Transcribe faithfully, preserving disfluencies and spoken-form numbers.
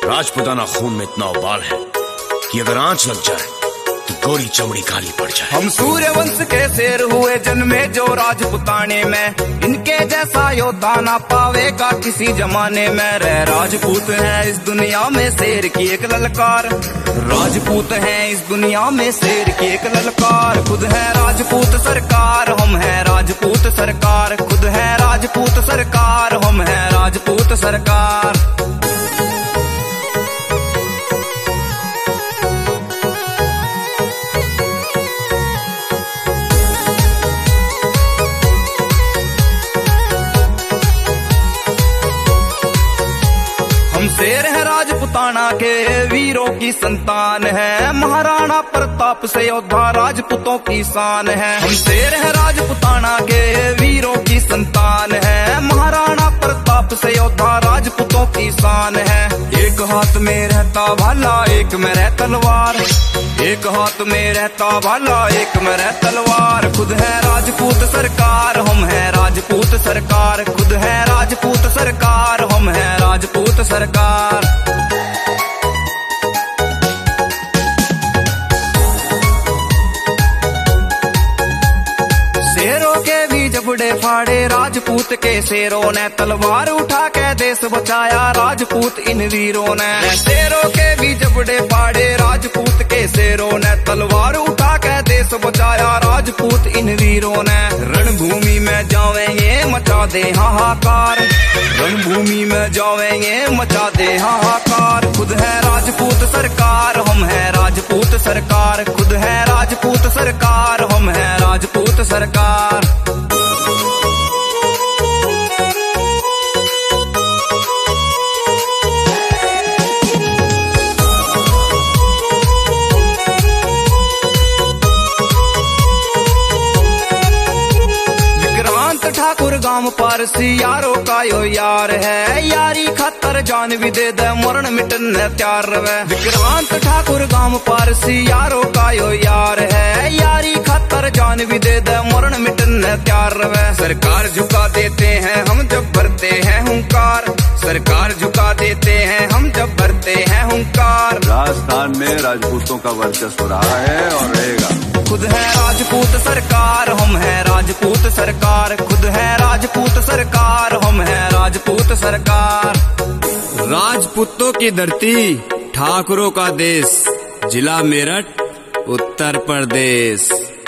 राजपुताना खून में इतना उबाल है कि अगर आंच लग जाए तो गोरी चमड़ी काली पड़ जाए। हम सूर्यवंश के शेर हुए जन्मे जो राजपुताने में, इनके जैसा योद्धा ना पावेगा किसी जमाने में। रह राजपूत है इस दुनिया में शेर की एक ललकार, राजपूत है इस दुनिया में शेर की एक ललकार। खुद है राजपूत सरकार, हम है राजपूत सरकार। खुद है राजपूत सरकार, हम है राजपूत सरकार। हम शेर है राजपुताना के वीरों की संतान है, महाराणा प्रताप से योद्धा राजपूतों की शान है। हम शेर है राजपुताना के वीरों की संतान है, महाराणा प्रताप से योद्धा राजपूतों की शान है। एक हाथ में रहता भाला एक में रह तलवार, एक हाथ में रहता भाला एक में रह तलवार। खुद है राजपूत सरकार, हम है राजपूत सरकार। खुद है राजपूत सरकार, हम है राजपूत सरकार। शेरों के भी जबड़े फाड़े राजपूत के शेरों ने, तलवार उठा के देश बचाया राजपूत इन वीरों ने। शेरों के भी जबड़े फाड़े राजपूत के शेरों ने, तलवार उठा के देश बचाया राजपूत इन वीरों ने। रणभूमि में जावेंगे मचा दे हाहाकार, रणभूमि में जावेंगे मचा दे हाहाकार। खुद है राजपूत सरकार, हम है राजपूत सरकार। खुद है राजपूत सरकार, हम है राजपूत सरकार। ठाकुर गांव पारसी यारों का यो यार है, यारी खतर जान भी दे दे मरण मिटन त्यार रवे। विक्रांत ठाकुर गांव पारसी यारों का यो यार है, यारी खतर जान भी दे दे मरण मिटन त्यार रवे। सरकार झुका देते हैं हम जब भरते हैं हुंकार, सरकार झुका देते हैं हम जब भरते हैं हुंकार। राजस्थान में राजपूतों का वर्चस्व रहा है और रहेगा। खुद है राजपूत सरकार, हम है राजपूत सरकार। खुद है राजपूत सरकार, हम है राजपूत सरकार। राजपूतों की धरती, ठाकुरों का देश, जिला मेरठ, उत्तर प्रदेश।